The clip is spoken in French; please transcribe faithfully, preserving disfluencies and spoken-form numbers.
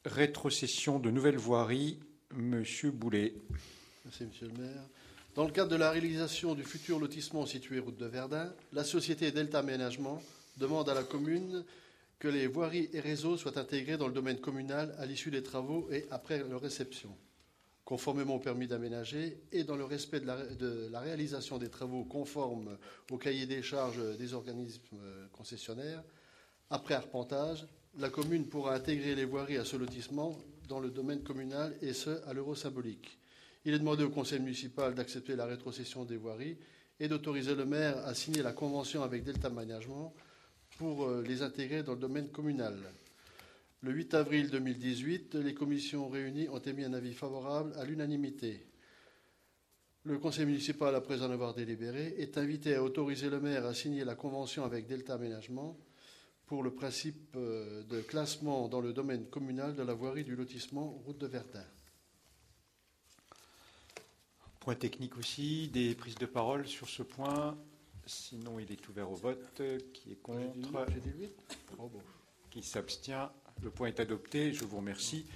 Rétrocession de nouvelles voiries, Monsieur Boulet. Merci, Monsieur le maire. Dans le cadre de la réalisation du futur lotissement situé route de Verdun, la société Delta Aménagement demande à la commune que les voiries et réseaux soient intégrés dans le domaine communal à l'issue des travaux et après leur réception, conformément au permis d'aménager et dans le respect de la, de la réalisation des travaux conformes au cahier des charges des organismes concessionnaires. Après arpentage, la commune pourra intégrer les voiries à ce lotissement dans le domaine communal et ce, à l'euro symbolique. Il est demandé au conseil municipal d'accepter la rétrocession des voiries et d'autoriser le maire à signer la convention avec Delta Aménagement pour les intégrer dans le domaine communal. Le huit avril deux mille dix-huit, les commissions réunies ont émis un avis favorable à l'unanimité. Le conseil municipal, après en avoir délibéré, est invité à autoriser le maire à signer la convention avec Delta Aménagement pour le principe de classement dans le domaine communal de la voirie du lotissement route de Verdun. Point technique aussi, des prises de parole sur ce point. Sinon, il est ouvert au vote. Qui est contre? J'ai dit huit. Oh bon. Qui s'abstient? Le point est adopté. Je vous remercie.